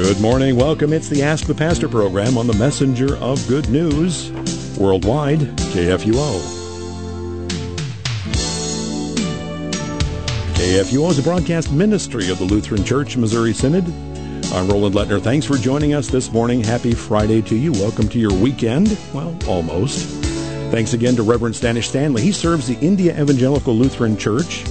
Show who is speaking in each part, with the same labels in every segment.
Speaker 1: Good morning. Welcome. It's the Ask the Pastor program on the Messenger of Good News, worldwide, KFUO. KFUO is a broadcast ministry of the Lutheran Church Missouri Synod. I'm Roland Lettner. Thanks for joining us this morning. Happy Friday to you. Welcome to your weekend. Well, almost. Thanks again to Reverend Stanish Stanley. He serves the India Evangelical Lutheran Church.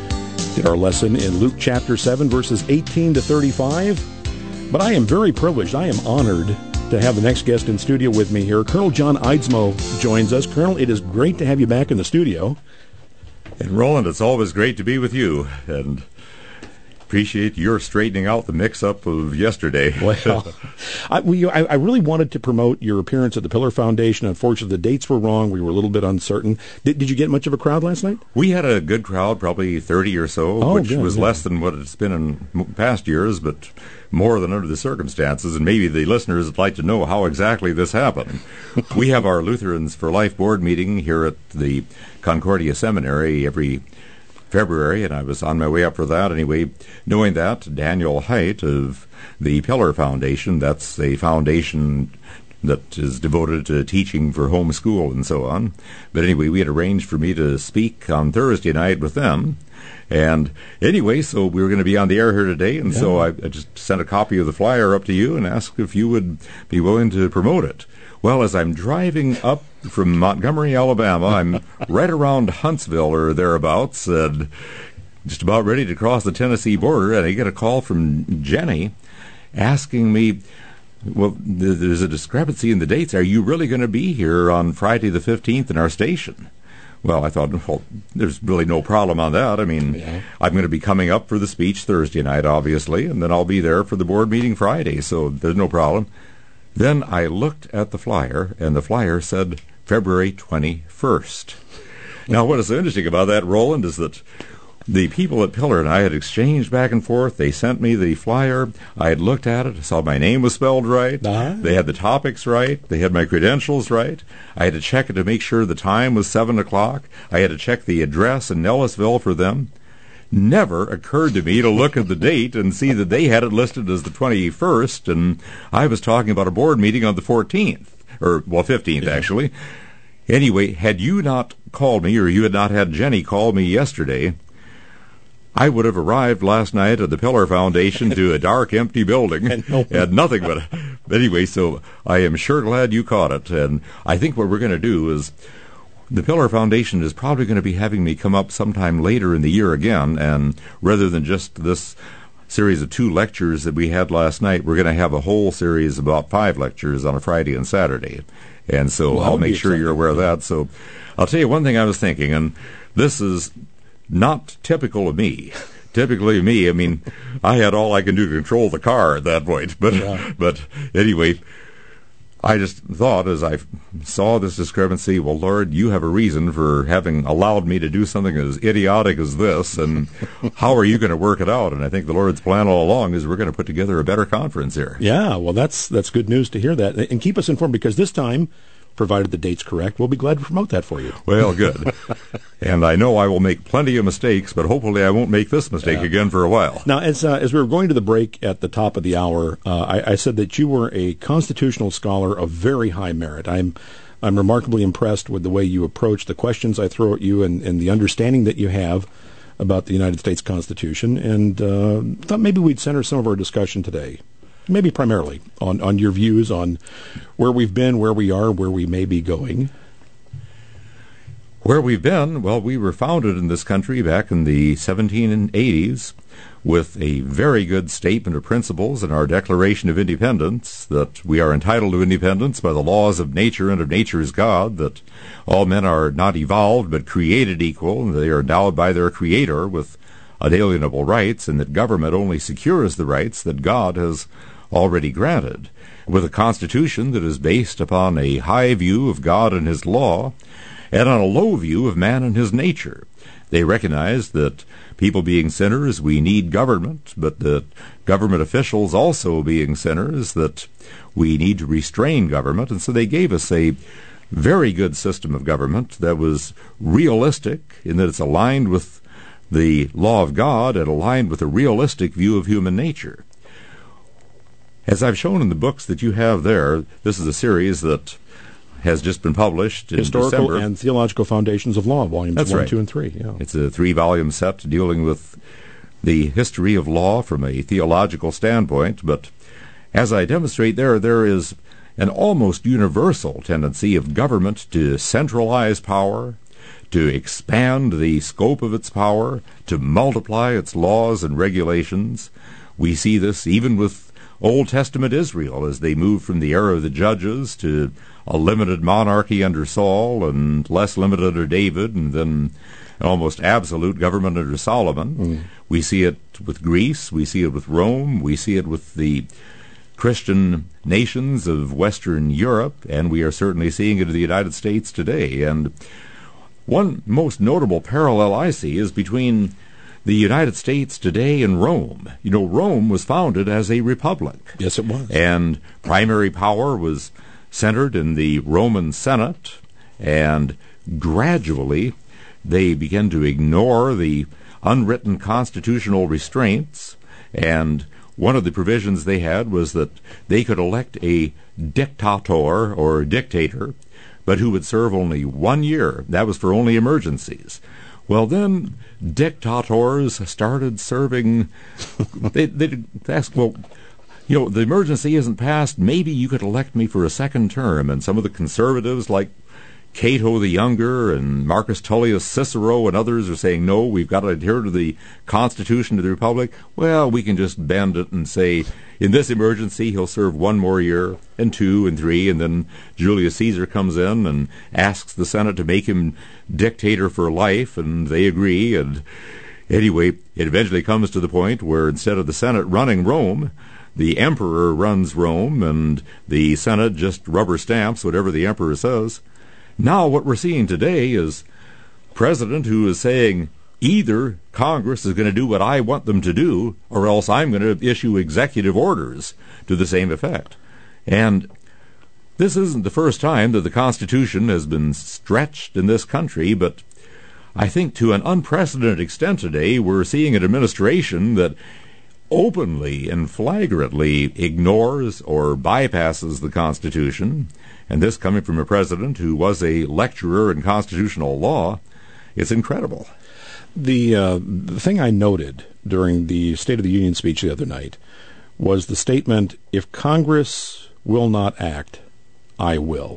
Speaker 1: Did our lesson in Luke chapter 7, verses 18 to 35. But I am very privileged. I am honored to have the next guest in studio with me here. Colonel John Eidsmoe joins us. Colonel, it is great to have you back in the studio.
Speaker 2: And Roland, it's always great to be with you, and appreciate your straightening out the mix-up of yesterday.
Speaker 1: Well, I really wanted to promote your appearance at the Pillar Foundation. Unfortunately, the dates were wrong. We were a little bit uncertain. Did you get much of a crowd last night?
Speaker 2: We had a good crowd, probably 30 or so, which was less than what it's been in past years, but more than under the circumstances, and maybe the listeners would like to know how exactly this happened. We have our Lutherans for Life board meeting here at the Concordia Seminary every February, and I was on my way up for that anyway, knowing that Daniel Haidt of the Pillar Foundation, that's a foundation that is devoted to teaching for homeschool and so on. But anyway, we had arranged for me to speak on Thursday night with them. And anyway, so we were going to be on the air here today, and so I just sent a copy of the flyer up to you and asked if you would be willing to promote it. Well, as I'm driving up from Montgomery, Alabama, I'm right around Huntsville or thereabouts, and just about ready to cross the Tennessee border, and I get a call from Jenny asking me, well, there's a discrepancy in the dates. Are you really going to be here on Friday the 15th in our station? Well, I thought, well, there's really no problem on that. I mean, I'm going to be coming up for the speech Thursday night, obviously, and then I'll be there for the board meeting Friday, so there's no problem. Then I looked at the flyer, and the flyer said February 21st. Now, what is so interesting about that, Roland, is that the people at Pillar and I had exchanged back and forth. They sent me the flyer. I had looked at it, saw my name was spelled right. They had the topics right. They had my credentials right. I had to check it to make sure the time was 7 o'clock. I had to check the address in Nellisville for them. Never occurred to me to look at the date and see that they had it listed as the 21st, and I was talking about a board meeting on the 14th, or, well, 15th, actually. Anyway, had you not called me, or you had not had Jenny call me yesterday, I would have arrived last night at the Pillar Foundation to a dark, empty building, and nothing but... Anyway, so I am sure glad you caught it, and I think what we're going to do is... The Pillar Foundation is probably going to be having me come up sometime later in the year again, and rather than just this series of 2 lectures that we had last night, we're going to have a whole series, about 5 lectures on a Friday and Saturday. And so I'll make sure you're aware of that. So I'll tell you one thing I was thinking, and this is not typical of me. Typically me, I mean, I had all I can do to control the car at that point. But anyway... I just thought, as I saw this discrepancy, well, Lord, you have a reason for having allowed me to do something as idiotic as this, and how are you going to work it out? And I think the Lord's plan all along is we're going to put together a better conference here.
Speaker 1: Yeah, well, that's good news to hear that. And keep us informed, because this time, provided the date's correct, we'll be glad to promote that for you.
Speaker 2: Well, good. And I know I will make plenty of mistakes, but hopefully I won't make this mistake again for a while.
Speaker 1: Now, as we were going to the break at the top of the hour, I said that you were a constitutional scholar of very high merit. I'm remarkably impressed with the way you approach the questions I throw at you and the understanding that you have about the United States Constitution, and thought maybe we'd center some of our discussion today, maybe primarily, on your views on where we've been, where we are, where we may be going.
Speaker 2: Where we've been, well, we were founded in this country back in the 1780s with a very good statement of principles in our Declaration of Independence, that we are entitled to independence by the laws of nature and of nature's God, that all men are not evolved but created equal, and they are endowed by their Creator with unalienable rights, and that government only secures the rights that God has already granted, with a Constitution that is based upon a high view of God and His law, and on a low view of man and his nature. They recognize that people being sinners, we need government, but that government officials also being sinners, that we need to restrain government, and so they gave us a very good system of government that was realistic in that it's aligned with the law of God and aligned with a realistic view of human nature. As I've shown in the books that you have there, this is a series that has just been published in
Speaker 1: Historical
Speaker 2: December.
Speaker 1: and Theological Foundations of Law, volumes
Speaker 2: That's
Speaker 1: 1,
Speaker 2: right.
Speaker 1: 2, and 3. Yeah.
Speaker 2: It's a 3-volume set dealing with the history of law from a theological standpoint, but as I demonstrate there is an almost universal tendency of government to centralize power, to expand the scope of its power, to multiply its laws and regulations. We see this even with Old Testament Israel as they move from the era of the judges to a limited monarchy under Saul and less limited under David, and then an almost absolute government under Solomon. We see it with Greece, we see it with Rome, we see it with the Christian nations of Western Europe, and we are certainly seeing it in the United States today. And one most notable parallel I see is between the United States today and Rome. You know, Rome was founded as a republic.
Speaker 1: Yes, it was.
Speaker 2: And primary power was centered in the Roman Senate, and gradually they began to ignore the unwritten constitutional restraints, and one of the provisions they had was that they could elect a dictator or dictator, but who would serve only 1 year. That was for only emergencies. Well, then dictators started serving. They'd ask, well, you know, the emergency isn't passed. Maybe you could elect me for a second term. And some of the conservatives, like Cato the Younger and Marcus Tullius Cicero and others, are saying, no, we've got to adhere to the Constitution of the Republic. Well, we can just bend it and say, in this emergency, he'll serve 1 more year, and 2 and 3, and then Julius Caesar comes in and asks the Senate to make him dictator for life, and they agree. And anyway, it eventually comes to the point where instead of the Senate running Rome, the emperor runs Rome, and the Senate just rubber stamps whatever the emperor says. Now what we're seeing today is a president who is saying, either Congress is going to do what I want them to do, or else I'm going to issue executive orders to the same effect. And this isn't the first time that the Constitution has been stretched in this country, but I think to an unprecedented extent today, we're seeing an administration that openly and flagrantly ignores or bypasses the Constitution, and this coming from a president who was a lecturer in constitutional law. It's incredible.
Speaker 1: The thing I noted during the State of the Union speech the other night was the statement, if Congress will not act, I will.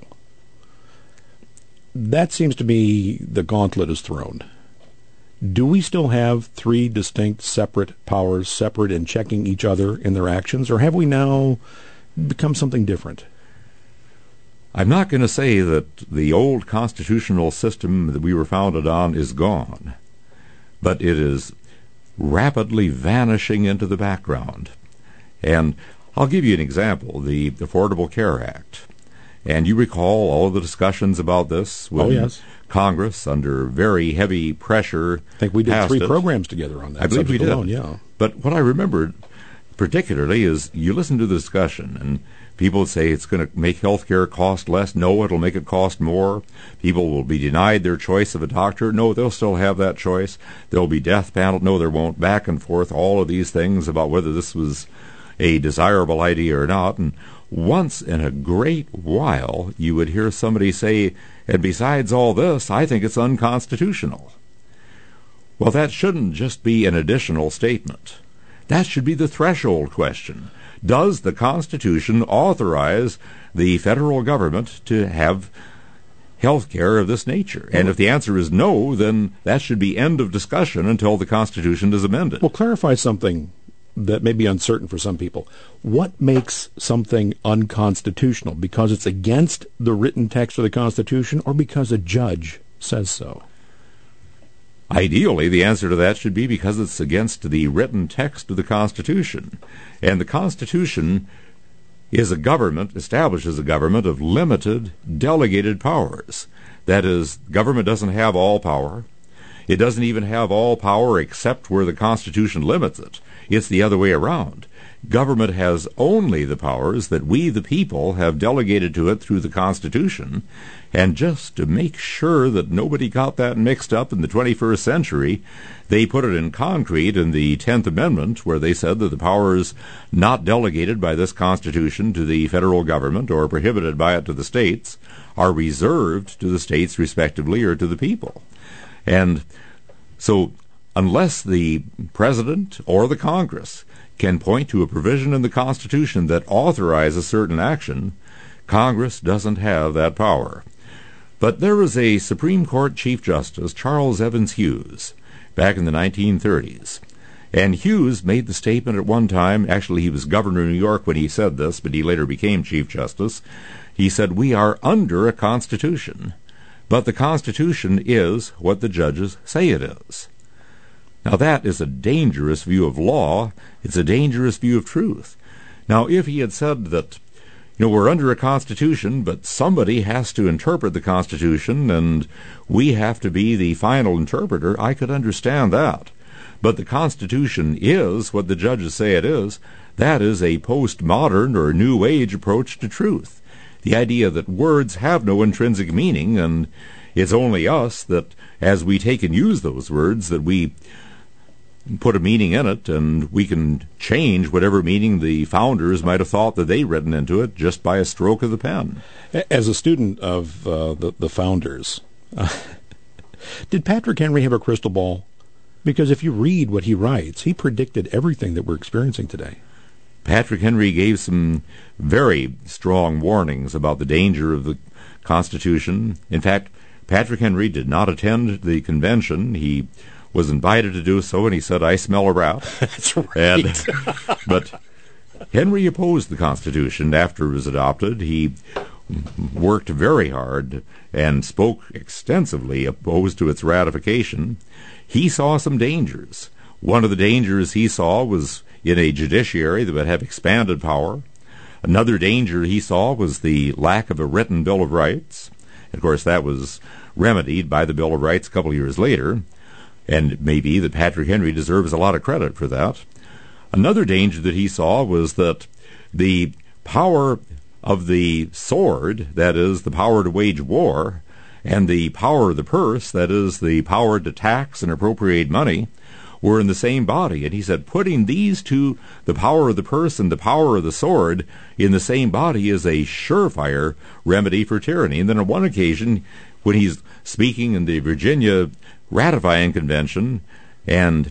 Speaker 1: That seems to be the gauntlet is thrown. Do we still have 3 distinct separate powers, separate and checking each other in their actions, or have we now become something different?
Speaker 2: I'm not going to say that the old constitutional system that we were founded on is gone, but it is rapidly vanishing into the background. And I'll give you an example, the Affordable Care Act. And you recall all of the discussions about this when Congress, under very heavy pressure,
Speaker 1: I think we did 3 programs together on that.
Speaker 2: I believe we did.
Speaker 1: Alone, yeah.
Speaker 2: But what I remembered particularly is you listen to the discussion, and people say it's going to make health care cost less. No, it'll make it cost more. People will be denied their choice of a doctor. No, they'll still have that choice. There'll be death penalty. No, there won't. Back and forth, all of these things about whether this was a desirable idea or not. And once in a great while, you would hear somebody say, and besides all this, I think it's unconstitutional. Well, that shouldn't just be an additional statement. That should be the threshold question. Does the Constitution authorize the federal government to have health care of this nature? And if the answer is no, then that should be end of discussion until the Constitution is amended.
Speaker 1: Well, clarify something that may be uncertain for some people. What makes something unconstitutional? Because it's against the written text of the Constitution, or because a judge says so?
Speaker 2: Ideally, the answer to that should be because it's against the written text of the Constitution. And the Constitution is a government, establishes a government of limited delegated powers. That is, government doesn't have all power. It doesn't even have all power except where the Constitution limits it. It's the other way around. Government has only the powers that we, the people, have delegated to it through the Constitution. And just to make sure that nobody got that mixed up in the 21st century, they put it in concrete in the 10th Amendment, where they said that the powers not delegated by this Constitution to the federal government or prohibited by it to the states are reserved to the states respectively or to the people. And so unless the President or the Congress can point to a provision in the Constitution that authorizes certain action, Congress doesn't have that power. But there was a Supreme Court Chief Justice, Charles Evans Hughes, back in the 1930s. And Hughes made the statement at one time, actually he was governor of New York when he said this, but he later became Chief Justice. He said, "We are under a Constitution, but the Constitution is what the judges say it is." Now that is a dangerous view of law. It's a dangerous view of truth. Now if he had said that, we're under a Constitution, but somebody has to interpret the Constitution and we have to be the final interpreter, I could understand that. But the Constitution is what the judges say it is. That is a postmodern or New Age approach to truth. The idea that words have no intrinsic meaning, and it's only us that, as we take and use those words, that we put a meaning in it, and we can change whatever meaning the founders might have thought that they'd written into it just by a stroke of the pen.
Speaker 1: As a student of the founders, did Patrick Henry have a crystal ball? Because if you read what he writes, he predicted everything that we're experiencing today.
Speaker 2: Patrick Henry gave some very strong warnings about the danger of the Constitution. In fact, Patrick Henry did not attend the convention. He was invited to do so, and he said, "I smell a rat."
Speaker 1: That's right.
Speaker 2: But Henry opposed the Constitution after it was adopted. He worked very hard and spoke extensively opposed to its ratification. He saw some dangers. One of the dangers he saw was in a judiciary that would have expanded power. Another danger he saw was the lack of a written Bill of Rights. Of course, that was remedied by the Bill of Rights a couple of years later. And it may be that Patrick Henry deserves a lot of credit for that. Another danger that he saw was that the power of the sword, that is, the power to wage war, and the power of the purse, that is, the power to tax and appropriate money, were in the same body. And he said, putting these two, the power of the purse and the power of the sword, in the same body is a surefire remedy for tyranny. And then on one occasion, when he's speaking in the Virginia ratifying convention, and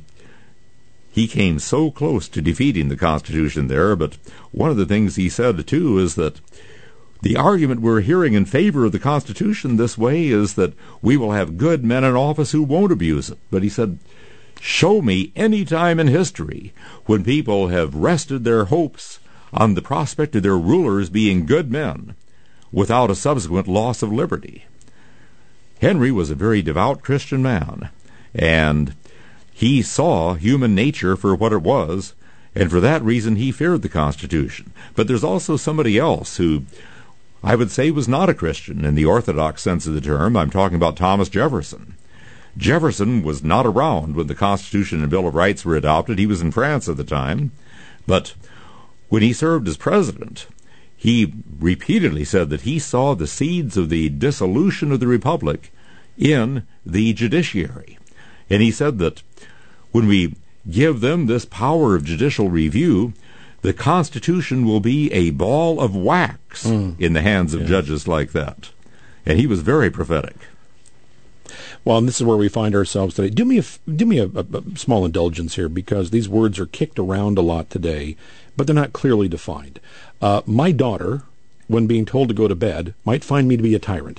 Speaker 2: he came so close to defeating the Constitution there, but one of the things he said, too, is that the argument we're hearing in favor of the Constitution this way is that we will have good men in office who won't abuse it. But he said, show me any time in history when people have rested their hopes on the prospect of their rulers being good men without a subsequent loss of liberty. Henry was a very devout Christian man, and he saw human nature for what it was, and for that reason he feared the Constitution. But there's also somebody else who I would say was not a Christian in the orthodox sense of the term. I'm talking about Thomas Jefferson. Jefferson was not around when the Constitution and Bill of Rights were adopted. He was in France at the time. But when he served as president, he repeatedly said that he saw the seeds of the dissolution of the Republic in the judiciary. And he said that when we give them this power of judicial review, the Constitution will be a ball of wax in the hands of judges like that. And he was very prophetic.
Speaker 1: Well, and this is where we find ourselves today. Do me a small indulgence here, because these words are kicked around a lot today, but they're not clearly defined. My daughter, when being told to go to bed, might find me to be a tyrant.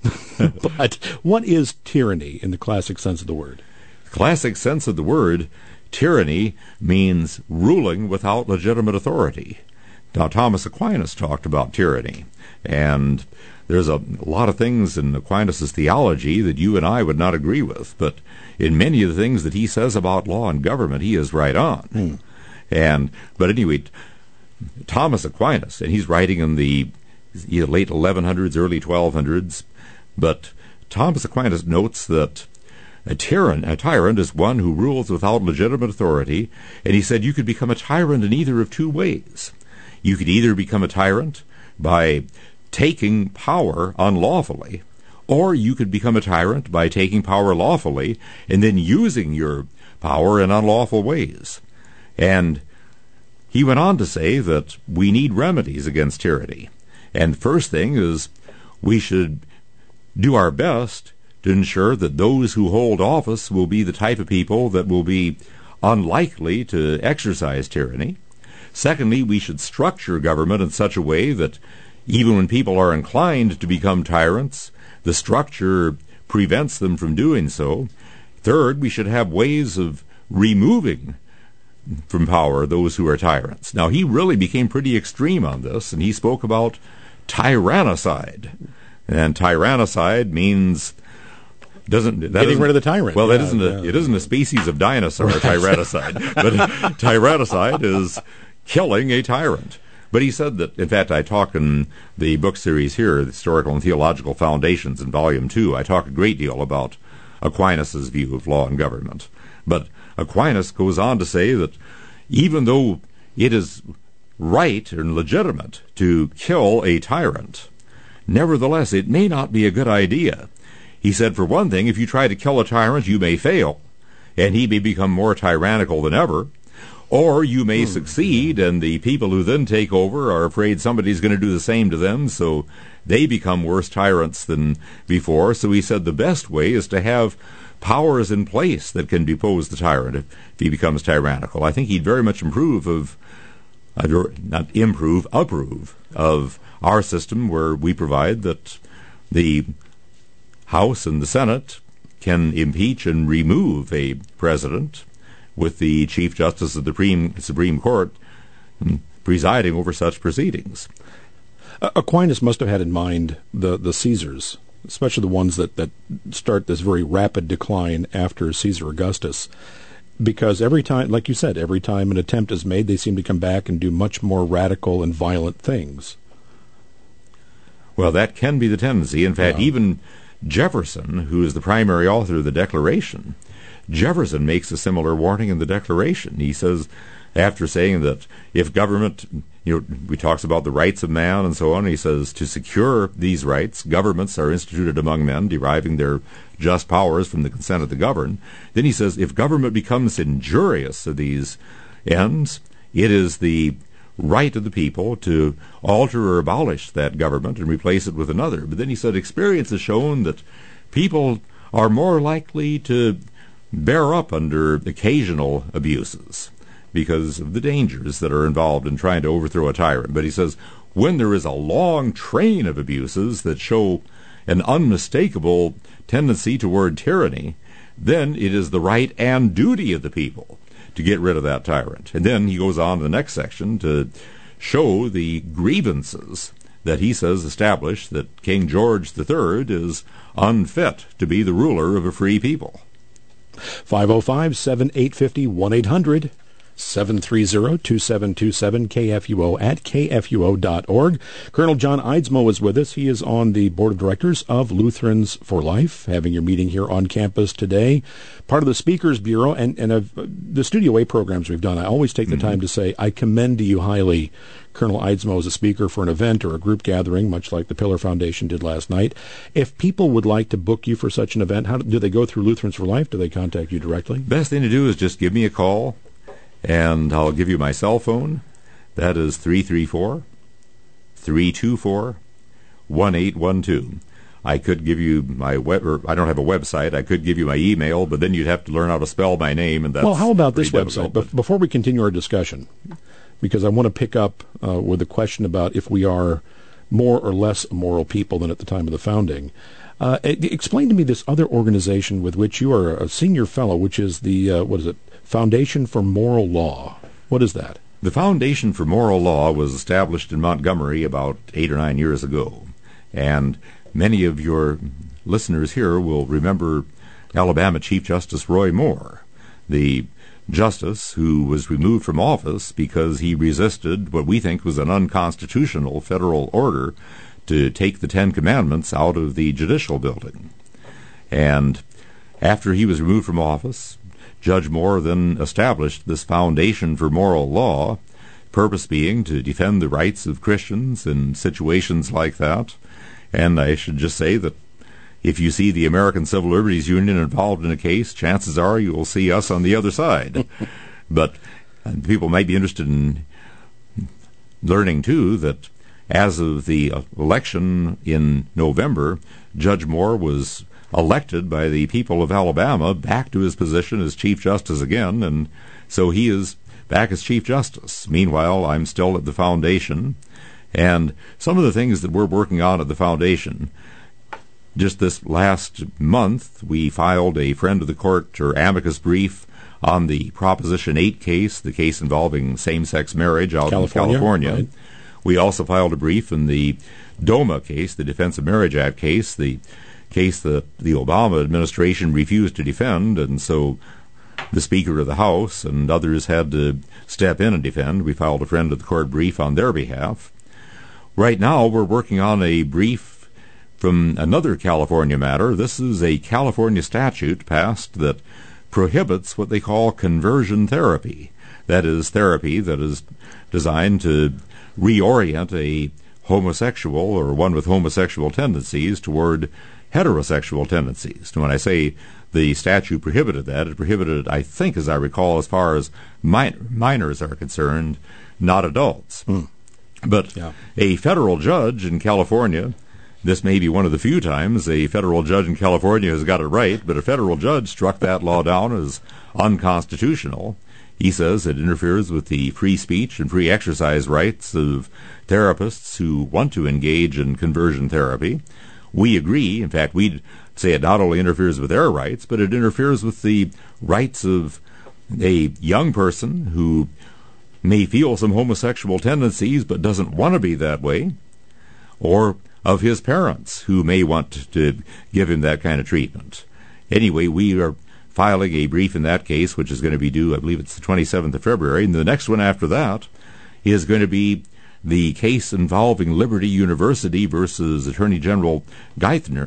Speaker 1: But what is tyranny in the classic sense of the word?
Speaker 2: Classic sense of the word, tyranny means ruling without legitimate authority. Now, Thomas Aquinas talked about tyranny, and there's a lot of things in Aquinas' theology that you and I would not agree with, but in many of the things that he says about law and government, he is right on. But anyway, Thomas Aquinas, and he's writing in the late 1100s, early 1200s, but Thomas Aquinas notes that a tyrant is one who rules without legitimate authority, and he said you could become a tyrant in either of two ways. You could either become a tyrant by taking power unlawfully, or you could become a tyrant by taking power lawfully and then using your power in unlawful ways. And he went on to say that we need remedies against tyranny. And the first thing is we should do our best to ensure that those who hold office will be the type of people that will be unlikely to exercise tyranny. Secondly, we should structure government in such a way that even when people are inclined to become tyrants, the structure prevents them from doing so. Third, we should have ways of removing from power those who are tyrants. Now, he really became pretty extreme on this, and he spoke about tyrannicide. And tyrannicide means getting
Speaker 1: rid of the tyrant.
Speaker 2: Well, it isn't a species of dinosaur, tyrannicide, but tyrannicide is killing a tyrant. But he said that, in fact, I talk in the book series here, the Historical and Theological Foundations in Volume 2, I talk a great deal about Aquinas' view of law and government. But Aquinas goes on to say that even though it is right and legitimate to kill a tyrant, nevertheless, it may not be a good idea. He said, for one thing, if you try to kill a tyrant, you may fail, and he may become more tyrannical than ever. Or you may succeed, and the people who then take over are afraid somebody's going to do the same to them, so they become worse tyrants than before. So he said the best way is to have powers in place that can depose the tyrant if he becomes tyrannical. I think he'd very much approve of our system where we provide that the House and the Senate can impeach and remove a president, with the Chief Justice of the Supreme Court presiding over such proceedings.
Speaker 1: Aquinas must have had in mind the Caesars, especially the ones that start this very rapid decline after Caesar Augustus, because every time, like you said, every time an attempt is made, they seem to come back and do much more radical and violent things.
Speaker 2: Well, that can be the tendency. In fact, even Jefferson, who is the primary author of the Declaration, Jefferson makes a similar warning in the Declaration. He says, after saying that if government, he talks about the rights of man and so on, he says, to secure these rights, governments are instituted among men, deriving their just powers from the consent of the governed. Then he says, if government becomes injurious to these ends, it is the right of the people to alter or abolish that government and replace it with another. But then he said, experience has shown that people are more likely to bear up under occasional abuses because of the dangers that are involved in trying to overthrow a tyrant. But he says, when there is a long train of abuses that show an unmistakable tendency toward tyranny, then it is the right and duty of the people to get rid of that tyrant. And then he goes on in the next section to show the grievances that he says establish that King George III is unfit to be the ruler of a free people.
Speaker 1: 505-7850, 1-800-730-2727, KFUO at KFUO.org. Colonel John Eidsmoe is with us. He is on the Board of Directors of Lutherans for Life, having your meeting here on campus today. Part of the Speakers Bureau and the Studio A programs we've done, I always take the time to say, I commend to you highly Colonel Eidsmoe as a speaker for an event or a group gathering, much like the Pillar Foundation did last night. If people would like to book you for such an event, how do they go through Lutherans for Life? Do they contact you directly?
Speaker 2: Best thing to do is just give me a call, and I'll give you my cell phone. That is 334-324-1812. I could give you my I don't have a website. I could give you my email, but then you'd have to learn how to spell my name, and that's
Speaker 1: well, how about this website? Before we continue our discussion, because I want to pick up with a question about if we are more or less immoral people than at the time of the founding. Explain to me this other organization with which you are a senior fellow, which is the, Foundation for Moral Law. What is that?
Speaker 2: The Foundation for Moral Law was established in Montgomery about 8 or 9 years ago. And many of your listeners here will remember Alabama Chief Justice Roy Moore, the justice who was removed from office because he resisted what we think was an unconstitutional federal order to take the Ten Commandments out of the judicial building. And After he was removed from office, Judge Moore then established this foundation for moral law, purpose being to defend the rights of Christians in situations like that. And I should just say that if you see the American Civil Liberties Union involved in a case, chances are you will see us on the other side. But people might be interested in learning, too, that as of the election in November, Judge Moore was elected by the people of Alabama back to his position as Chief Justice again, and so he is back as Chief Justice. Meanwhile, I'm still at the foundation, and some of the things that we're working on at the foundation, just this last month, we filed a friend of the court or amicus brief on the Proposition 8 case, the case involving same-sex marriage out in California. Right. We also filed a brief in the DOMA case, the Defense of Marriage Act case, the case that the Obama administration refused to defend, and so the Speaker of the House and others had to step in and defend. We filed a friend of the court brief on their behalf. Right now, we're working on a brief from another California matter. This is a California statute passed that prohibits what they call conversion therapy. That is therapy that is designed to reorient a homosexual or one with homosexual tendencies toward heterosexual tendencies. And when I say the statute prohibited that, it prohibited, I think, as I recall, as far as minors are concerned, not adults. But a federal judge in California, this may be one of the few times a federal judge in California has got it right, but a federal judge struck that law down as unconstitutional. He says it interferes with the free speech and free exercise rights of therapists who want to engage in conversion therapy. We agree. In fact, we'd say it not only interferes with their rights, but it interferes with the rights of a young person who may feel some homosexual tendencies but doesn't want to be that way, or of his parents who may want to give him that kind of treatment. Anyway, we are filing a brief in that case, which is going to be due, I believe it's the 27th of February, and the next one after that is going to be the case involving Liberty University versus Attorney General Geithner,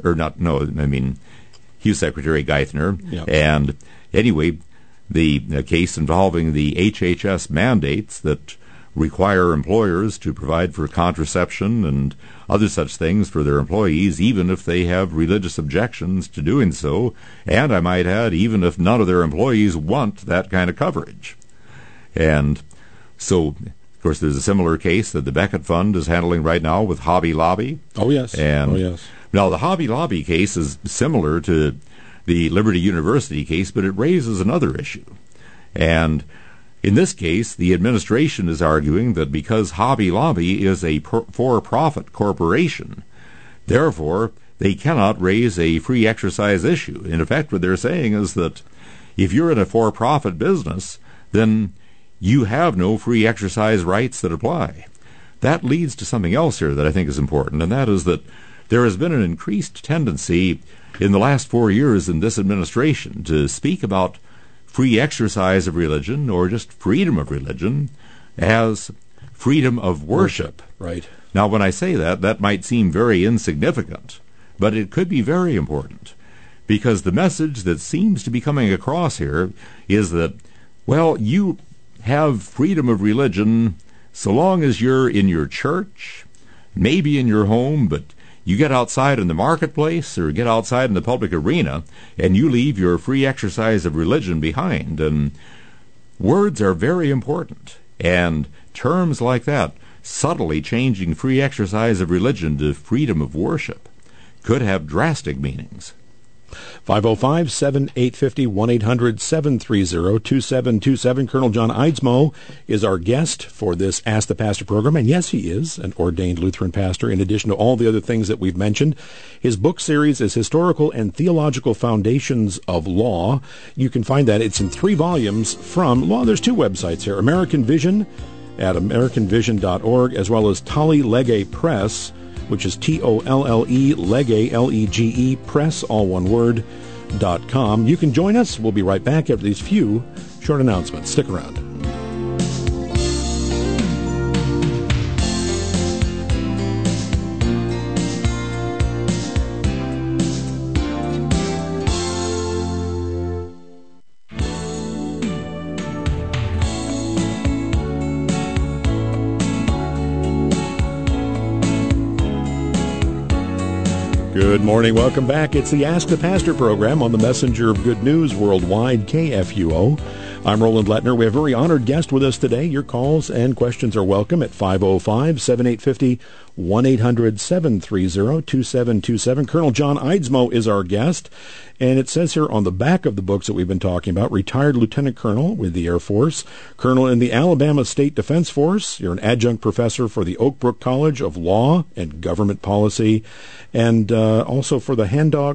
Speaker 2: Hugh Secretary Geithner. Yep. And anyway, the case involving the HHS mandates that require employers to provide for contraception and other such things for their employees, even if they have religious objections to doing so, and I might add, even if none of their employees want that kind of coverage. And so, of course, there's a similar case that the Beckett Fund is handling right now with Hobby Lobby.
Speaker 1: Oh, yes.
Speaker 2: Now, the Hobby Lobby case is similar to the Liberty University case, but it raises another issue. And in this case, the administration is arguing that because Hobby Lobby is a for-profit corporation, therefore they cannot raise a free exercise issue. In effect, what they're saying is that if you're in a for-profit business, then you have no free exercise rights that apply. That leads to something else here that I think is important, and that is that there has been an increased tendency in the last 4 years in this administration to speak about free exercise of religion, or just freedom of religion, as freedom of worship.
Speaker 1: Right.
Speaker 2: Now, when I say that, that might seem very insignificant, but it could be very important, because the message that seems to be coming across here is that, well, you have freedom of religion so long as you're in your church, maybe in your home, but you get outside in the marketplace or get outside in the public arena and you leave your free exercise of religion behind. And words are very important. And terms like that, subtly changing free exercise of religion to freedom of worship, could have drastic meanings.
Speaker 1: 505-7850, 1-800-730-2727. Colonel John Eidsmoe is our guest for this Ask the Pastor program, and yes, he is an ordained Lutheran pastor, in addition to all the other things that we've mentioned. His book series is Historical and Theological Foundations of Law. You can find that. It's in 3 volumes from, well, there's 2 websites here, American Vision at americanvision.org, as well as Tolle Lege Press, which is Tolle Lege, L-E-G-E, press, all one word, .com. You can join us. We'll be right back after these few short announcements. Stick around. Good morning. Welcome back. It's the Ask the Pastor program on the Messenger of Good News Worldwide, KFUO. I'm Roland Lettner. We have a very honored guest with us today. Your calls and questions are welcome at 505-7850, 1-800-730-2727. Colonel John Eidsmoe is our guest, and it says here on the back of the books that we've been talking about, retired lieutenant colonel with the Air Force, colonel in the Alabama State Defense Force. You're an adjunct professor for the Oak Brook College of Law and Government Policy, and also for the Handong.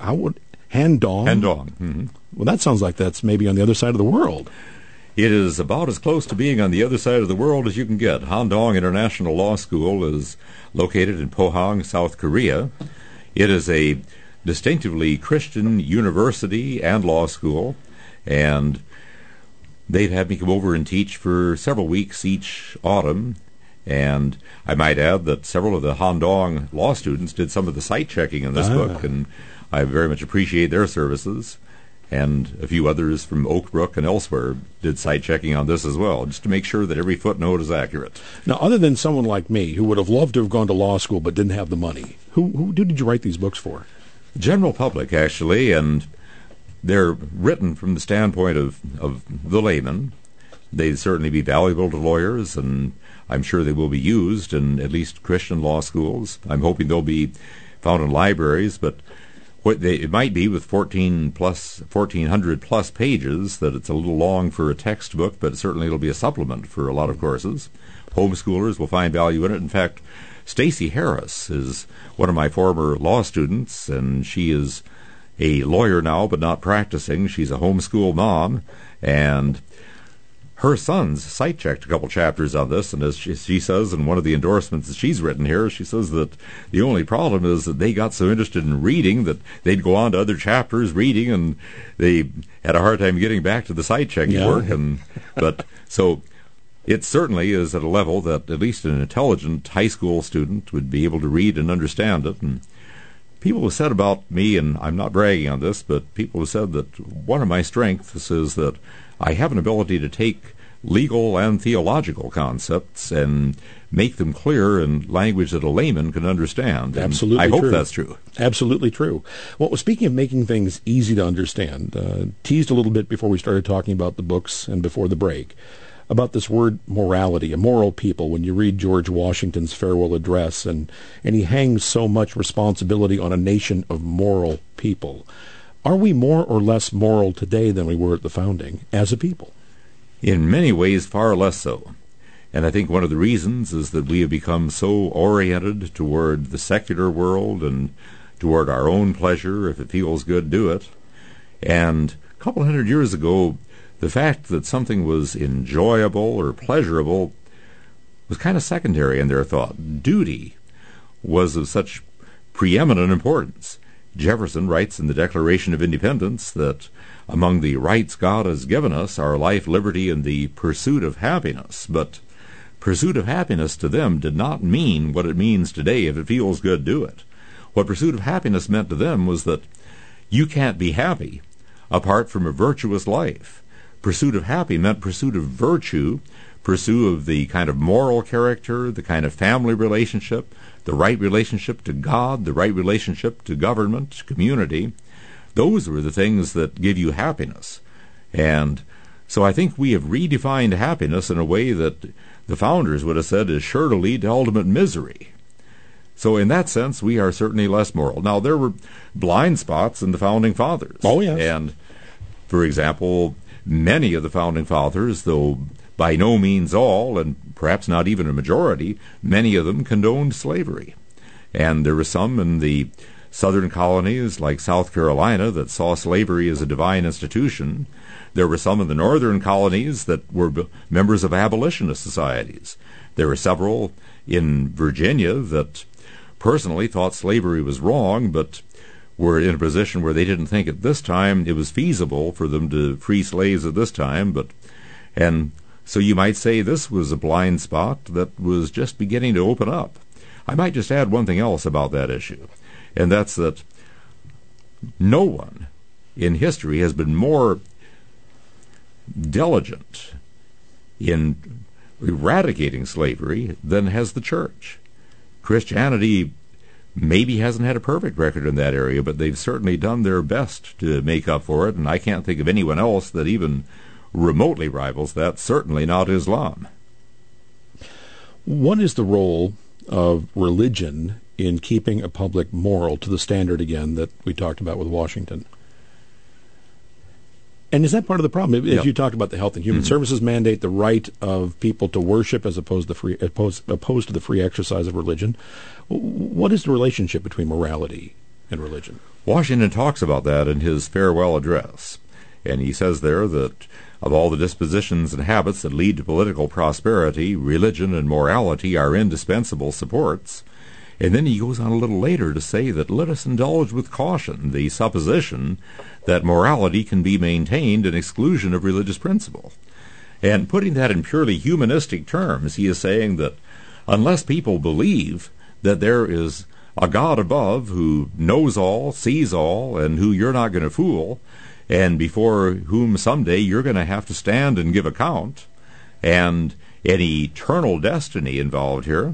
Speaker 2: Mm-hmm.
Speaker 1: Well, that sounds like that's maybe on the other side of the world.
Speaker 2: It is about as close to being on the other side of the world as you can get. Handong International Law School is located in Pohang, South Korea. It is a distinctively Christian university and law school, and they've had me come over and teach for several weeks each autumn. And I might add that several of the Handong law students did some of the site checking in this book, and I very much appreciate their services. And a few others from Oak Brook and elsewhere did site checking on this as well, just to make sure that every footnote is accurate.
Speaker 1: Now, other than someone like me who would have loved to have gone to law school but didn't have the money, who did you write these books for?
Speaker 2: General public, actually, and they're written from the standpoint of the layman. They'd certainly be valuable to lawyers, and I'm sure they will be used in at least Christian law schools. I'm hoping they'll be found in libraries, but it might be with 1,400 plus pages that it's a little long for a textbook, but certainly it'll be a supplement for a lot of courses. Homeschoolers will find value in it. In fact, Stacy Harris is one of my former law students, and she is a lawyer now, but not practicing. She's a homeschool mom, and her sons site-checked a couple chapters on this, and as she says in one of the endorsements that she's written here, she says that the only problem is that they got so interested in reading that they'd go on to other chapters reading, and they had a hard time getting back to the site-checking work. But so it certainly is at a level that at least an intelligent high school student would be able to read and understand it. And people have said about me, and I'm not bragging on this, but people have said that one of my strengths is that I have an ability to take legal and theological concepts and make them clear in language that a layman can understand. And
Speaker 1: absolutely
Speaker 2: I hope
Speaker 1: true.
Speaker 2: That's true.
Speaker 1: Absolutely true. Well, speaking of making things easy to understand, teased a little bit before we started talking about the books and before the break, about this word morality, a moral people, when you read George Washington's farewell address, and he hangs so much responsibility on a nation of moral people. Are we more or less moral today than we were at the founding as a people?
Speaker 2: In many ways, far less so. And I think one of the reasons is that we have become so oriented toward the secular world and toward our own pleasure. If it feels good, do it. And a couple hundred years ago, the fact that something was enjoyable or pleasurable was kind of secondary in their thought. Duty was of such preeminent importance. Jefferson writes in the Declaration of Independence that among the rights God has given us are life, liberty, and the pursuit of happiness. But pursuit of happiness to them did not mean what it means today. If it feels good, do it. What pursuit of happiness meant to them was that you can't be happy apart from a virtuous life. Pursuit of happy meant pursuit of virtue, pursuit of the kind of moral character, the kind of family relationship, the right relationship to God, the right relationship to government, community. Those were the things that give you happiness. And so I think we have redefined happiness in a way that the founders would have said is sure to lead to ultimate misery. So in that sense, we are certainly less moral. Now, there were blind spots in the founding fathers.
Speaker 1: Oh, yes.
Speaker 2: And, for example, many of the founding fathers, though by no means all, and perhaps not even a majority, many of them condoned slavery. And there were some in the southern colonies, like South Carolina, that saw slavery as a divine institution. There were some in the northern colonies that were members of abolitionist societies. There were several in Virginia that personally thought slavery was wrong, but were in a position where they didn't think at this time it was feasible for them to free slaves at this time. And so you might say this was a blind spot that was just beginning to open up. I might just add one thing else about that issue, and that's that no one in history has been more diligent in eradicating slavery than has the church. Christianity maybe hasn't had a perfect record in that area, but they've certainly done their best to make up for it, and I can't think of anyone else that even remotely rivals that, certainly not Islam.
Speaker 1: What is the role of religion in keeping a public moral to the standard, again, that we talked about with Washington? And is that part of the problem? If you talked about the Health and Human Services mandate, the right of people to worship as opposed to the free exercise of religion, what is the relationship between morality and religion?
Speaker 2: Washington talks about that in his farewell address, and he says there that of all the dispositions and habits that lead to political prosperity, religion and morality are indispensable supports. And then he goes on a little later to say that let us indulge with caution the supposition that morality can be maintained in exclusion of religious principle. And putting that in purely humanistic terms, he is saying that unless people believe that there is a God above who knows all, sees all, and who you're not going to fool, and before whom someday you're going to have to stand and give account, and an eternal destiny involved here,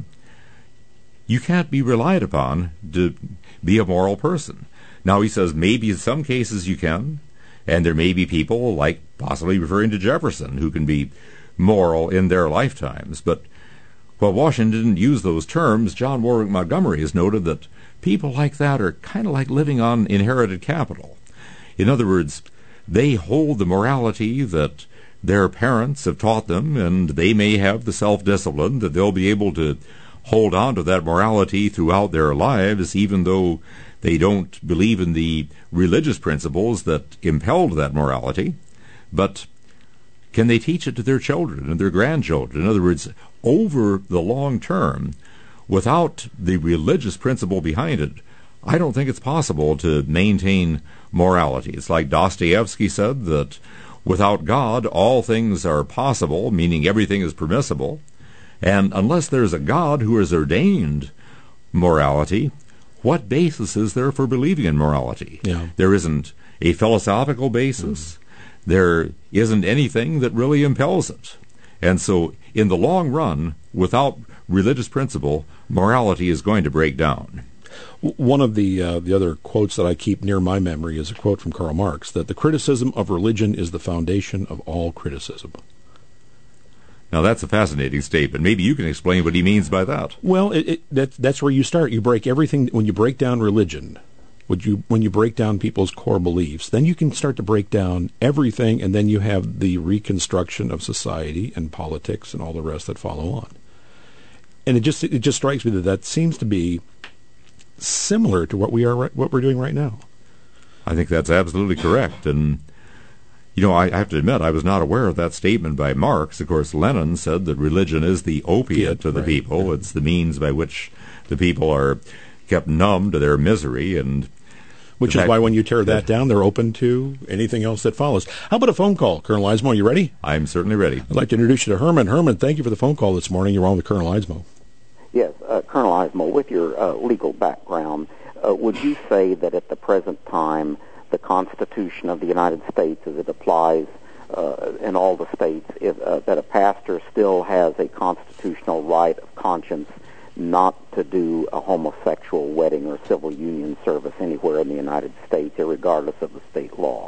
Speaker 2: you can't be relied upon to be a moral person. Now, he says maybe in some cases you can, and there may be people, like possibly referring to Jefferson, who can be moral in their lifetimes. But while Washington didn't use those terms, John Warwick Montgomery has noted that people like that are kind of like living on inherited capital. In other words, they hold the morality that their parents have taught them, and they may have the self-discipline that they'll be able to hold on to that morality throughout their lives, even though they don't believe in the religious principles that impelled that morality. But can they teach it to their children and their grandchildren? In other words, over the long term, without the religious principle behind it, I don't think it's possible to maintain morality. It's like Dostoevsky said, that without God, all things are possible, meaning everything is permissible. And unless there's a God who has ordained morality, what basis is there for believing in morality?
Speaker 1: Yeah.
Speaker 2: There isn't a philosophical basis. There isn't anything that really impels it. And so, in the long run, without religious principle, morality is going to break down.
Speaker 1: One of the other quotes that I keep near my memory is a quote from Karl Marx, that the criticism of religion is the foundation of all criticism.
Speaker 2: Now, that's a fascinating statement. Maybe you can explain what he means by that.
Speaker 1: Well, that's where you start. You break everything. When you break down religion, when you break down people's core beliefs, then you can start to break down everything, and then you have the reconstruction of society and politics and all the rest that follow on. And it just strikes me that seems to be similar to what we're doing right now.
Speaker 2: I think that's absolutely correct. And I have to admit, I was not aware of that statement by Marx. Of course, Lenin said that religion is the opiate to the people.
Speaker 1: Right.
Speaker 2: It's the means by which the people are kept numb to their misery. And
Speaker 1: which is why when you tear that down, they're open to anything else that follows. How about a phone call? Colonel Eismo, are you ready?
Speaker 2: I'm certainly ready.
Speaker 1: I'd like to introduce you to Herman. Herman, thank you for the phone call this morning. You're on with Colonel Eismo.
Speaker 3: Yes, Colonel Eismo, with your legal background, would you say that at the present time, the Constitution of the United States, as it applies in all the states, that a pastor still has a constitutional right of conscience not to do a homosexual wedding or civil union service anywhere in the United States, regardless of the state law?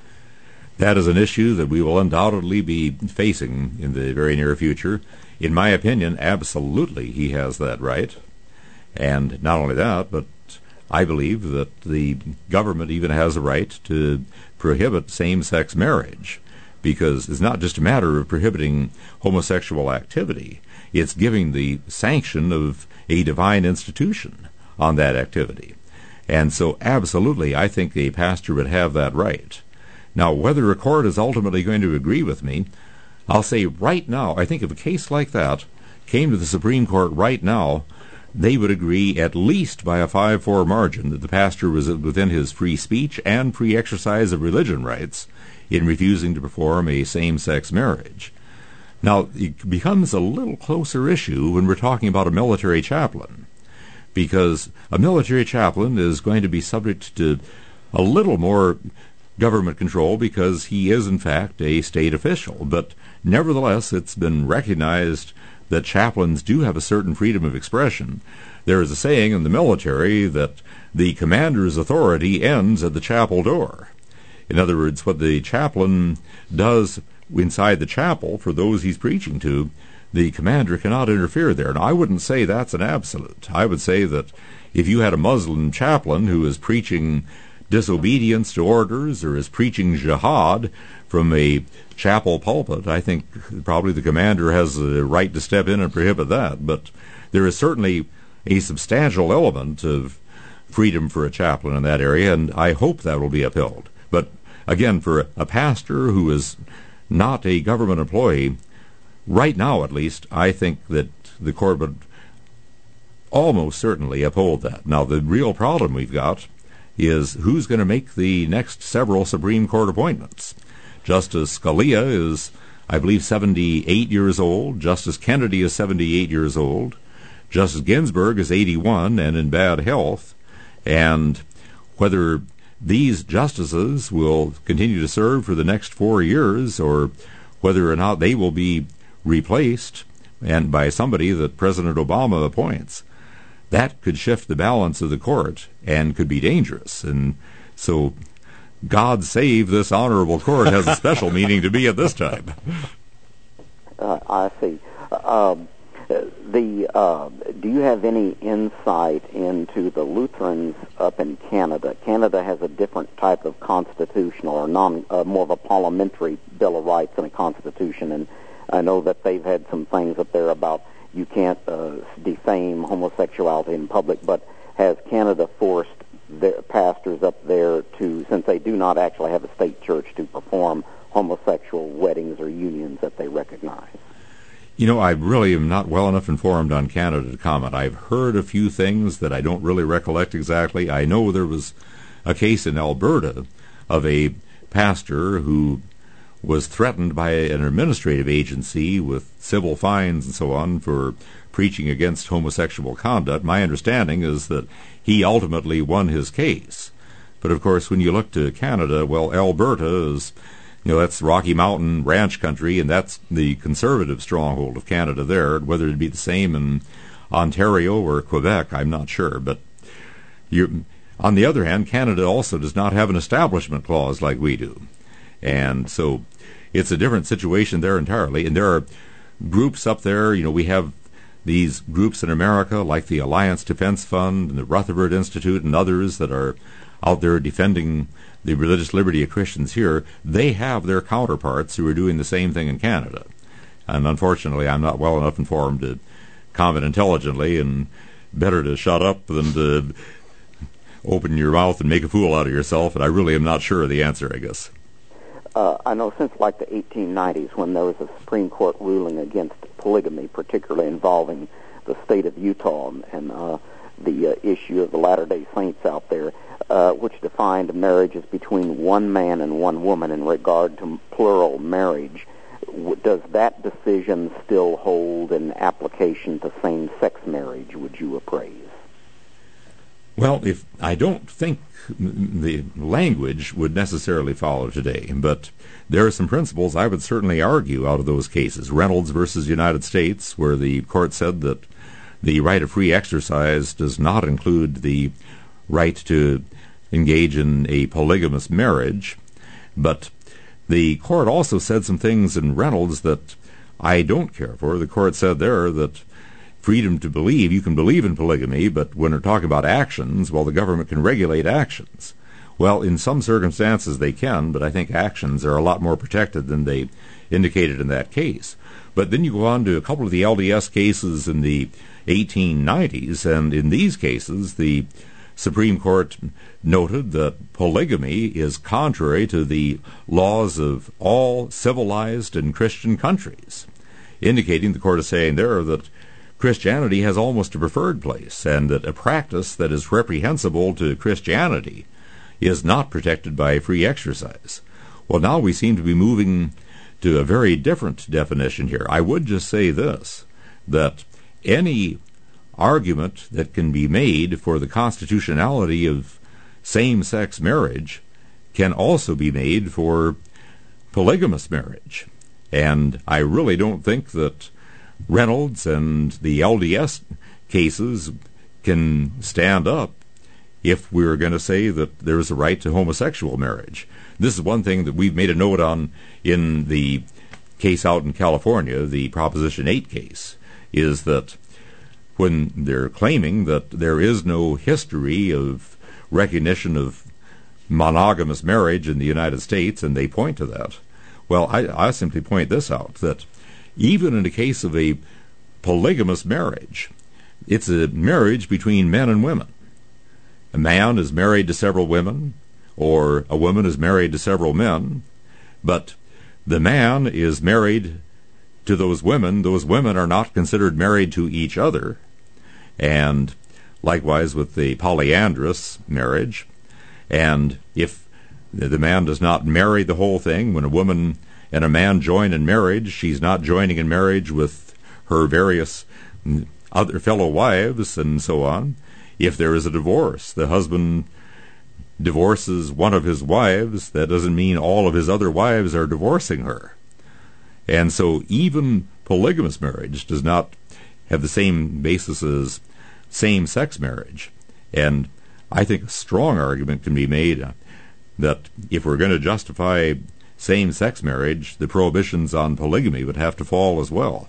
Speaker 2: That is an issue that we will undoubtedly be facing in the very near future. In my opinion, absolutely he has that right. And not only that, but I believe that the government even has a right to prohibit same-sex marriage, because it's not just a matter of prohibiting homosexual activity. It's giving the sanction of a divine institution on that activity. And so absolutely, I think a pastor would have that right. Now, whether a court is ultimately going to agree with me, I'll say right now, I think if a case like that came to the Supreme Court right now, they would agree at least by a 5-4 margin that the pastor was within his free speech and free exercise of religion rights in refusing to perform a same-sex marriage. Now, it becomes a little closer issue when we're talking about a military chaplain, because a military chaplain is going to be subject to a little more government control because he is, in fact, a state official. But nevertheless, it's been recognized that chaplains do have a certain freedom of expression. there is a saying in the military that the commander's authority ends at the chapel door. In other words, what the chaplain does inside the chapel for those he's preaching to, the commander cannot interfere there. And I wouldn't say that's an absolute. I would say that if you had a Muslim chaplain who is preaching disobedience to orders or is preaching jihad from a chapel pulpit, I think probably the commander has the right to step in and prohibit that. But there is certainly a substantial element of freedom for a chaplain in that area, and I hope that will be upheld. But again, for a pastor who is not a government employee, right now at least, I think that the court would almost certainly uphold that. Now, the real problem we've got is who's going to make the next several Supreme Court appointments. Justice Scalia is, I believe, 78 years old. Justice Kennedy is 78 years old. Justice Ginsburg is 81 and in bad health. And whether these justices will continue to serve for the next 4 years or whether or not they will be replaced and by somebody that President Obama appoints, that could shift the balance of the court and could be dangerous. And so God save this honorable court has a special meaning to me at this time.
Speaker 3: I see. Do you have any insight into the Lutherans up in Canada? Canada has a different type of constitutional or more of a parliamentary Bill of Rights than a constitution, and I know that they've had some things up there about you can't defame homosexuality in public, but has Canada forced their pastors up there to, since they do not actually have a state church, to perform homosexual weddings or unions that they recognize?
Speaker 2: You know, I really am not well enough informed on Canada to comment. I've heard a few things that I don't really recollect exactly. I know there was a case in Alberta of a pastor who was threatened by an administrative agency with civil fines and so on for preaching against homosexual conduct. My understanding is that he ultimately won his case. But of course, when you look to Canada, well, Alberta is, that's Rocky Mountain ranch country, and that's the conservative stronghold of Canada there. Whether it'd be the same in Ontario or Quebec, I'm not sure. But on the other hand, Canada also does not have an establishment clause like we do. And so it's a different situation there entirely. And there are groups up there, we have these groups in America like the Alliance Defense Fund and the Rutherford Institute and others that are out there defending the religious liberty of Christians here. They have their counterparts who are doing the same thing in Canada. And unfortunately, I'm not well enough informed to comment intelligently, and better to shut up than to open your mouth and make a fool out of yourself, and I really am not sure of the answer, I guess.
Speaker 3: I know since like the 1890s, when there was a Supreme Court ruling against polygamy, particularly involving the state of Utah and the issue of the Latter-day Saints out there, which defined marriages between one man and one woman in regard to plural marriage, does that decision still hold in application to same-sex marriage, would you appraise?
Speaker 2: Well, I don't think the language would necessarily follow today, but there are some principles I would certainly argue out of those cases. Reynolds versus United States, where the court said that the right of free exercise does not include the right to engage in a polygamous marriage, but the court also said some things in Reynolds that I don't care for. The court said there that freedom to believe, you can believe in polygamy, but when we're talking about actions, well, the government can regulate actions. Well, in some circumstances they can, but I think actions are a lot more protected than they indicated in that case. But then you go on to a couple of the LDS cases in the 1890s, and in these cases the Supreme Court noted that polygamy is contrary to the laws of all civilized and Christian countries, indicating, the court is saying there, that Christianity has almost a preferred place, and that a practice that is reprehensible to Christianity is not protected by free exercise. Well, now we seem to be moving to a very different definition here. I would just say this, that any argument that can be made for the constitutionality of same-sex marriage can also be made for polygamous marriage. And I really don't think that Reynolds and the LDS cases can stand up if we're going to say that there is a right to homosexual marriage. This is one thing that we've made a note on in the case out in California, the Proposition 8 case, is that when they're claiming that there is no history of recognition of monogamous marriage in the United States, and they point to that, well, I simply point this out, that even in the case of a polygamous marriage, it's a marriage between men and women. A man is married to several women, or a woman is married to several men, but the man is married to those women. Those women are not considered married to each other. And likewise with the polyandrous marriage. And if the man does not marry the whole thing, when a woman and a man join in marriage, she's not joining in marriage with her various other fellow wives and so on. If there is a divorce, the husband divorces one of his wives, that doesn't mean all of his other wives are divorcing her. And so even polygamous marriage does not have the same basis as same-sex marriage. And I think a strong argument can be made that if we're going to justify same-sex marriage, the prohibitions on polygamy would have to fall as well.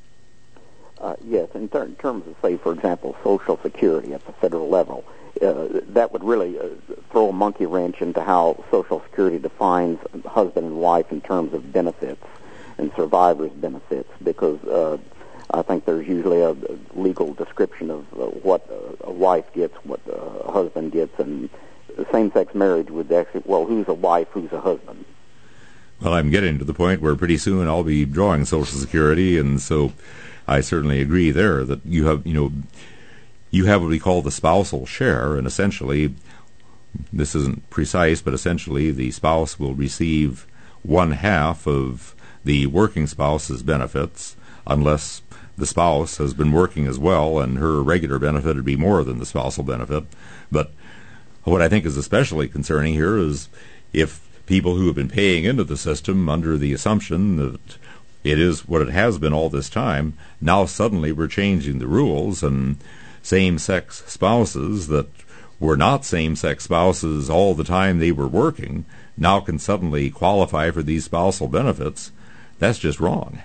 Speaker 3: Yes, in terms of, say, for example, Social Security at the federal level, that would really throw a monkey wrench into how Social Security defines husband and wife in terms of benefits and survivors' benefits, because I think there's usually a legal description of what a wife gets, what a husband gets, and same-sex marriage would actually, well, who's a wife, who's a husband?
Speaker 2: Well, I'm getting to the point where pretty soon I'll be drawing Social Security, and so I certainly agree there that you have what we call the spousal share, and essentially, this isn't precise, but essentially the spouse will receive 1/2 of the working spouse's benefits, unless the spouse has been working as well, and her regular benefit would be more than the spousal benefit. But what I think is especially concerning here is if people who have been paying into the system under the assumption that it is what it has been all this time, now suddenly we're changing the rules, and same-sex spouses that were not same-sex spouses all the time they were working now can suddenly qualify for these spousal benefits. That's just wrong.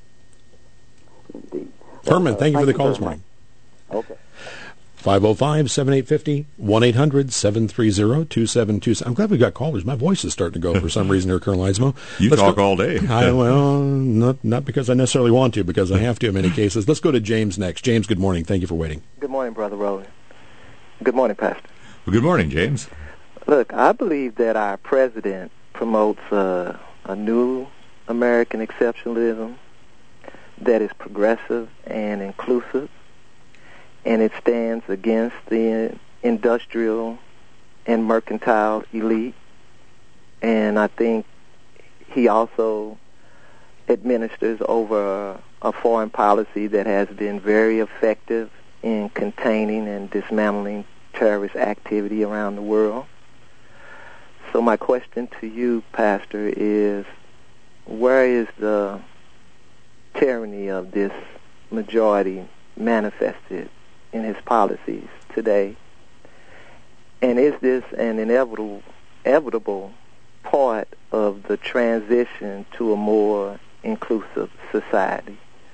Speaker 3: Indeed.
Speaker 1: Herman, thank you for the call this morning.
Speaker 3: Okay.
Speaker 1: 505-7850, 1-800-730-2727. I'm glad we got callers. My voice is starting to go for some reason here, Colonel Eismo.
Speaker 2: Let's talk all day.
Speaker 1: Not because I necessarily want to, because I have to in many cases. Let's go to James next. James, good morning. Thank you for waiting.
Speaker 4: Good morning, Brother Rowland. Good morning, Pastor.
Speaker 2: Well, good morning, James.
Speaker 4: Look, I believe that our president promotes a new American exceptionalism that is progressive and inclusive, and it stands against the industrial and mercantile elite. And I think he also administers over a foreign policy that has been very effective in containing and dismantling terrorist activity around the world. So my question to you, Pastor, is where is the tyranny of this majority manifested in his policies today? And is this an inevitable part of the transition to a more inclusive society?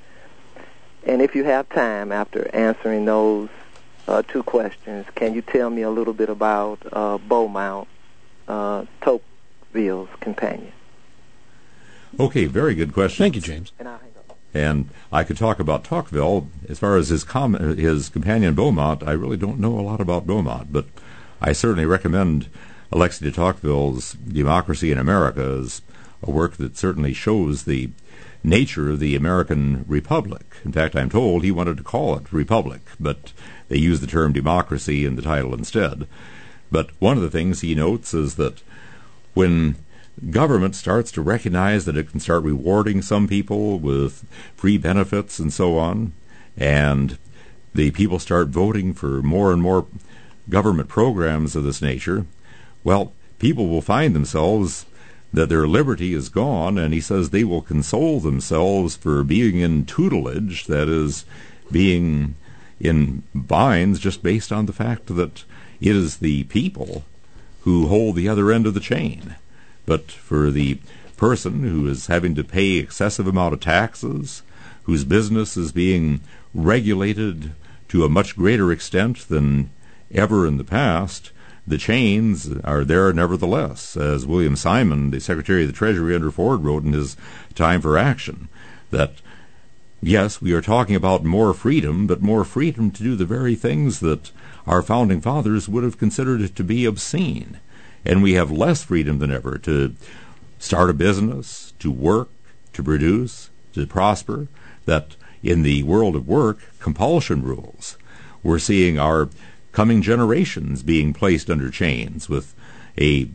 Speaker 4: And if you have time after answering those two questions, can you tell me a little bit about Beaumont, Tocqueville's companion?
Speaker 2: Okay, very good question.
Speaker 1: Thank you, James.
Speaker 2: And I could talk about Tocqueville. As far as his companion Beaumont, I really don't know a lot about Beaumont, but I certainly recommend Alexis de Tocqueville's Democracy in America as a work that certainly shows the nature of the American Republic. In fact, I'm told he wanted to call it Republic, but they used the term democracy in the title instead. But one of the things he notes is that when government starts to recognize that it can start rewarding some people with free benefits and so on, and the people start voting for more and more government programs of this nature, well, people will find themselves that their liberty is gone, and he says they will console themselves for being in tutelage, that is, being in binds just based on the fact that it is the people who hold the other end of the chain. But for the person who is having to pay excessive amount of taxes, whose business is being regulated to a much greater extent than ever in the past, the chains are there nevertheless. As William Simon, the Secretary of the Treasury under Ford, wrote in his Time for Action, that yes, we are talking about more freedom, but more freedom to do the very things that our founding fathers would have considered to be obscene. And we have less freedom than ever to start a business, to work, to produce, to prosper, that in the world of work, compulsion rules. We're seeing our coming generations being placed under chains with a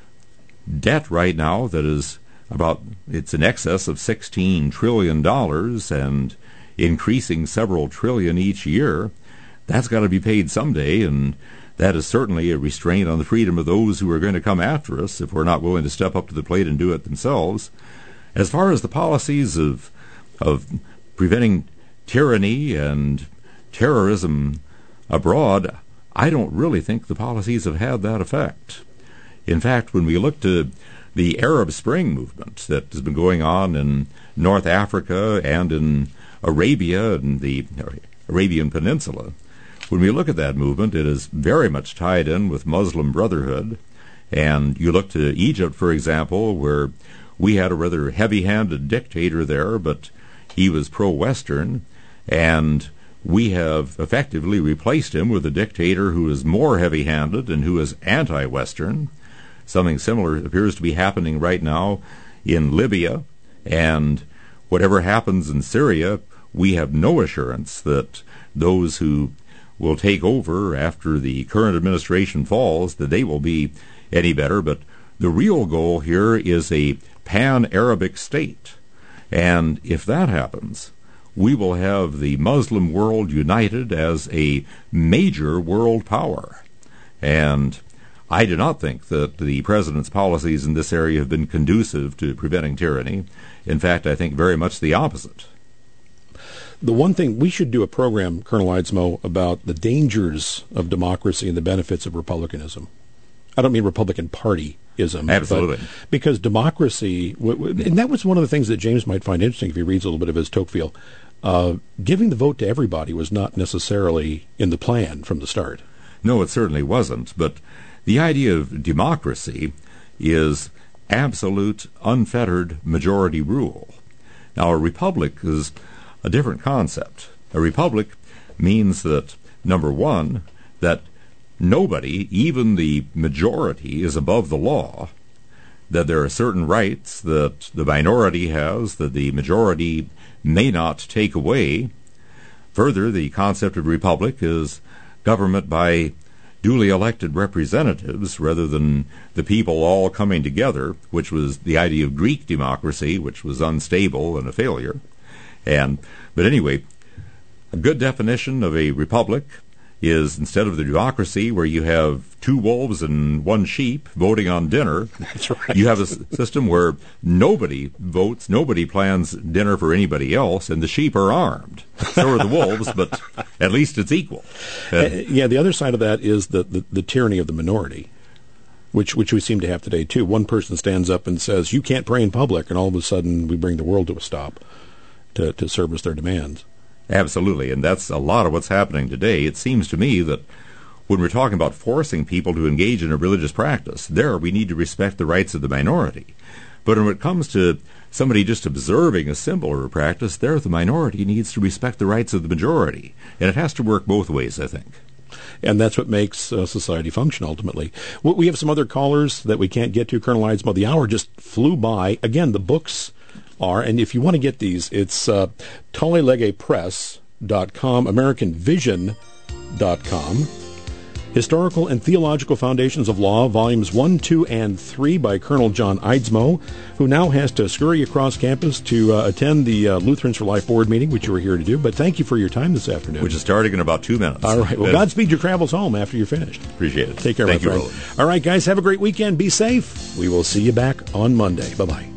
Speaker 2: debt right now that is it's in excess of $16 trillion and increasing several trillion each year. That's got to be paid someday, and that is certainly a restraint on the freedom of those who are going to come after us if we're not willing to step up to the plate and do it themselves. As far as the policies of preventing tyranny and terrorism abroad, I don't really think the policies have had that effect. In fact, when we look to the Arab Spring movement that has been going on in North Africa and in Arabia and the Arabian Peninsula, when we look at that movement, it is very much tied in with Muslim Brotherhood. And you look to Egypt, for example, where we had a rather heavy-handed dictator there, but he was pro-Western, and we have effectively replaced him with a dictator who is more heavy-handed and who is anti-Western. Something similar appears to be happening right now in Libya, and whatever happens in Syria, we have no assurance that those who will take over after the current administration falls, that they will be any better. But the real goal here is a pan-Arabic state. And if that happens, we will have the Muslim world united as a major world power. And I do not think that the President's policies in this area have been conducive to preventing tyranny. In fact, I think very much the opposite.
Speaker 1: The one thing, we should do a program, Colonel Eidsmoe, about the dangers of democracy and the benefits of republicanism. I don't mean Republican Partyism.
Speaker 2: Absolutely.
Speaker 1: Because democracy, and that was one of the things that James might find interesting if he reads a little bit of his Tocqueville, giving the vote to everybody was not necessarily in the plan from the start.
Speaker 2: No, it certainly wasn't. But the idea of democracy is absolute, unfettered majority rule. Now, a republic is a different concept. A republic means that, number one, that nobody, even the majority, is above the law, that there are certain rights that the minority has that the majority may not take away. Further, the concept of republic is government by duly elected representatives rather than the people all coming together, which was the idea of Greek democracy, which was unstable and a failure. But anyway, a good definition of a republic is, instead of the democracy where you have two wolves and one sheep voting on dinner,
Speaker 1: that's right,
Speaker 2: you have a system where nobody votes, nobody plans dinner for anybody else, and the sheep are armed. So are the wolves, but at least it's equal.
Speaker 1: Yeah, the other side of that is the tyranny of the minority, which we seem to have today, too. One person stands up and says, you can't pray in public, and all of a sudden we bring the world to a stop to service their demands.
Speaker 2: Absolutely, and that's a lot of what's happening today. It seems to me that when we're talking about forcing people to engage in a religious practice, there we need to respect the rights of the minority. But when it comes to somebody just observing a symbol or a practice, there the minority needs to respect the rights of the majority. And it has to work both ways, I think.
Speaker 1: And that's what makes society function, ultimately. We have some other callers that we can't get to, Colonel Eidsmoe. The hour just flew by. Again, the books are, and if you want to get these, it's TolleLegePress.com, AmericanVision.com, Historical and Theological Foundations of Law, Volumes 1, 2, and 3 by Colonel John Eidsmoe, who now has to scurry across campus to attend the Lutherans for Life Board meeting, which you were here to do. But thank you for your time this afternoon.
Speaker 2: Which is starting in about 2 minutes.
Speaker 1: All right. Well, Godspeed your travels home after you're finished.
Speaker 2: Appreciate it.
Speaker 1: Take care,
Speaker 2: Thank
Speaker 1: my
Speaker 2: you,
Speaker 1: friend.
Speaker 2: Roland.
Speaker 1: All right, guys, have a great weekend. Be safe. We will see you back on Monday. Bye-bye.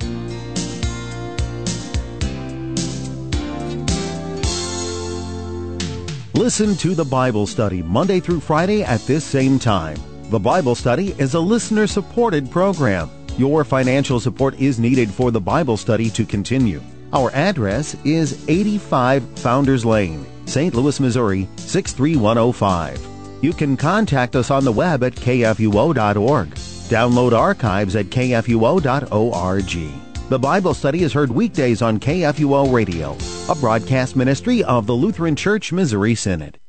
Speaker 5: Listen to the Bible Study Monday through Friday at this same time. The Bible Study is a listener-supported program. Your financial support is needed for the Bible Study to continue. Our address is 85 Founders Lane, St. Louis, Missouri, 63105. You can contact us on the web at kfuo.org. Download archives at kfuo.org. The Bible Study is heard weekdays on KFUO Radio, a broadcast ministry of the Lutheran Church Missouri Synod.